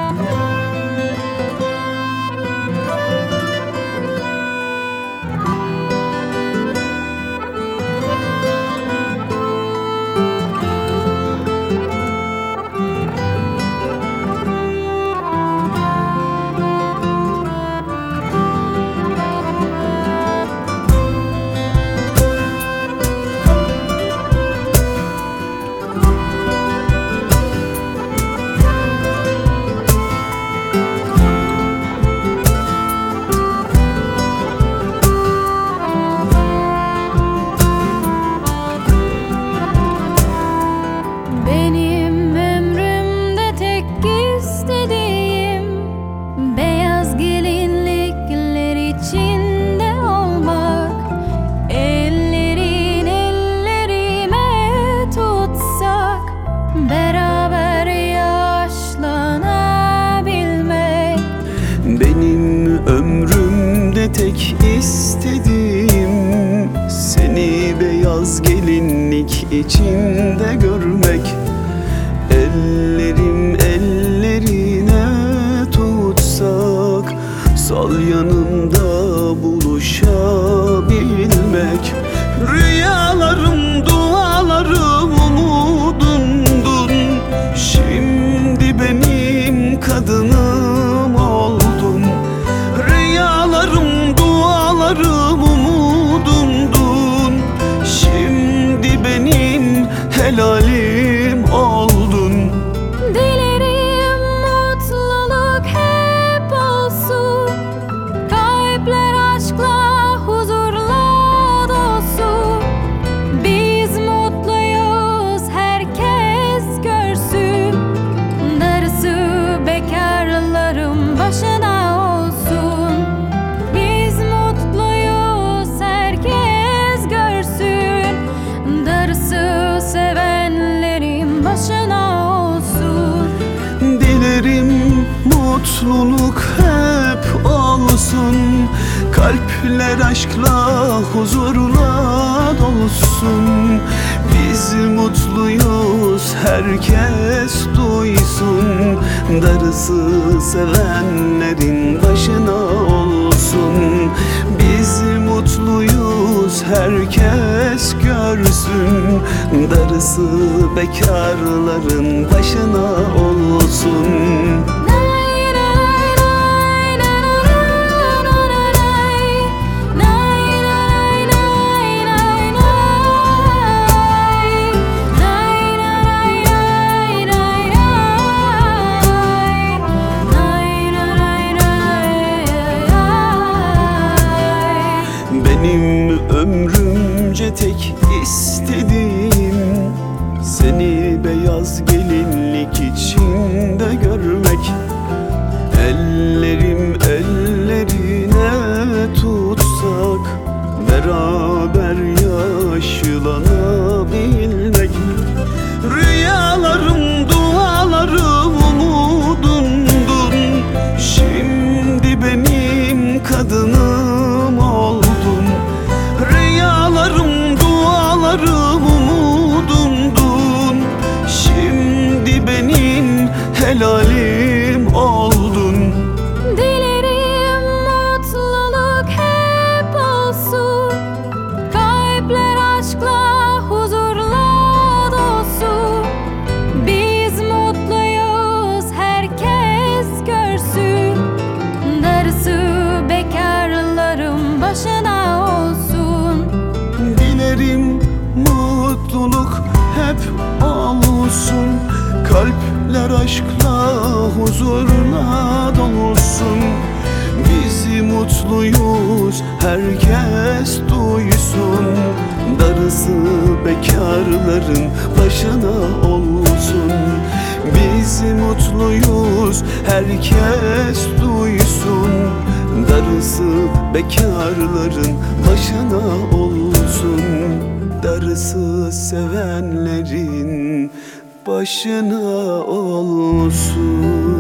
Benim ömrümde tek istediğim beyaz gelinlikler içinde olmak, ellerin ellerime tutsak, beraber yaşlanabilmek. Benim ömrümde tek istediğim seni beyaz gelinlik içinde görmek, ellerim ellerine tutsak, sol yanımda buluşabilmek. Rüyalarım, dualarım umudumdun, şimdi benim kadınım oldun. Rüyalarım, dualarım umudumdun, şimdi benim helalim oldun. Dilerim mutluluk hep olsun, kalpler aşkla, huzurla dolsun. Biz mutluyuz, herkes görsün, darısı bekarların başına olsun. Biz mutluyuz, herkes görsün, darısı sevenlerin başına olsun. Dilerim mutluluk hep olsun, kalpler aşkla, huzurla dolsun. Biz mutluyuz, herkes duysun, darısı sevenlerin başına olsun. Biz mutluyuz, herkes görsün, darısı bekarların başına olsun. Benim ömrümce tek istediğim seni beyaz gelinlik içinde görmek, ellerim ellerine tutsak, beraber yaşlanabilmek. Rüyalarım, dualarım umudumdun, şimdi benim kadınım oldun. Rüyalarım, dualarım umudumdun, şimdi benim helalim oldun. Dilerim mutluluk hep olsun, kalpler aşkla, huzurla dolsun. Biz mutluyuz, herkes görsün, darısı bekarların başına olsun. Dilerim mutluluk hep olsun, kalpler aşkla, huzurla dolsun. Biz mutluyuz, herkes duysun, darısı bekarların başına olsun. Biz mutluyuz, herkes duysun, darısı bekarların başına olsun. Darısı sevenlerin başına olsun.